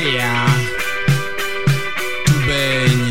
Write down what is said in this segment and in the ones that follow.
Yeah. Tout baigne.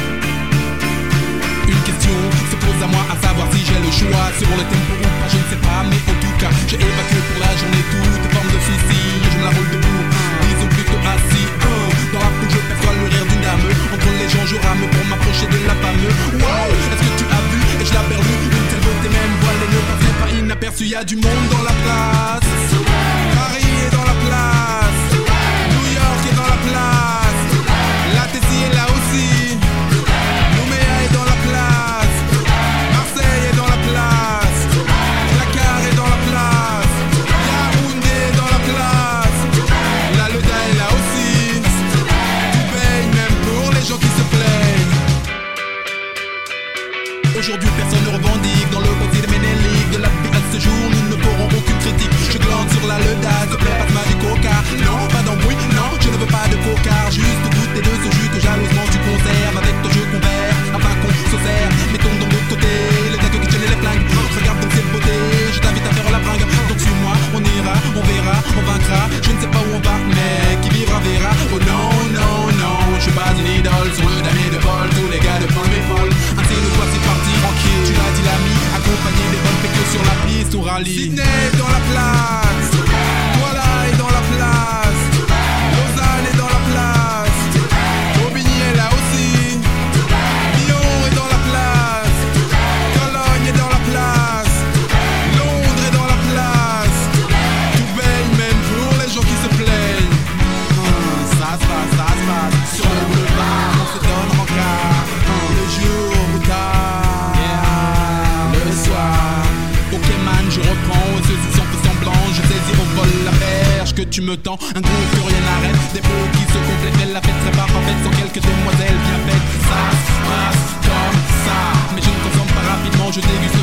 Une question se pose à moi, à savoir si j'ai le choix sur le tempo ou pas, je ne sais pas, mais en tout cas j'ai évacué pour la journée toute forme de suicide. Je me la roule debout, disons plutôt assis. Dans la foule je perçois le rire d'une dame. Entre les gens je rame pour m'approcher de la fameuse. Wow, est-ce que tu as vu et je la perdu une telle beauté même voilée ne passe pas inaperçu. Y'a du monde dans la place. Paris est dans la place. New York est dans la place. La Tessie est là aussi. Nouméa est dans la place. Marseille est dans la place. Dakar est dans la place. Yaoundé est dans la place. La Leda est là aussi. Tout paye même pour les gens qui se plaignent. Aujourd'hui personne ne revendique dans le côté de Ménélique. De la vie à ce jour nous ne ferons aucune critique. Je glande sur la Leda, s'il te plaît passe-moi du coca. Non, pas d'embrouille, non, je ne veux pas de coca. Juste goûter de ce jus que jalousement tu conserves. Avec ton jeu convert, afin qu'on se sert. Mettons de l'autre côté, les têtes qui tiennent les flingues. Regarde donc cette beauté, je t'invite à faire la bringue. Donc suis-moi, on ira, on verra, on vaincra. Je ne sais pas où on va, mais qui vivra verra. Oh non, non, non, je suis pas une idole. Sur le damné de vol, tous les gars de prendre mes folles. Ainsi nous voici partis, tranquille. Tu l'as dit l'ami, accompagné des bonnes péqueux sur la piste au rallye. Sydney est dans la place, Douala est dans la place, Lausanne est dans la place, Aubigny est là aussi, Lyon est dans la place, Cologne est dans la place, Londres est dans la place. Tout baigne même pour les gens qui se plaignent. Ça se passe sur le boulevard, on se donne rencard. Le jour ou tard, le soir. Ok man, je reprends, ceux-ci sont fait semblant. Je saisis au vol la perche que tu me tends. Un groupe que rien n'arrête, des beaux qui se complètent. La fête serait pas parfaite sans quelques demoiselles bien faites. Ça se passe comme ça, mais je ne consomme pas rapidement, je déguste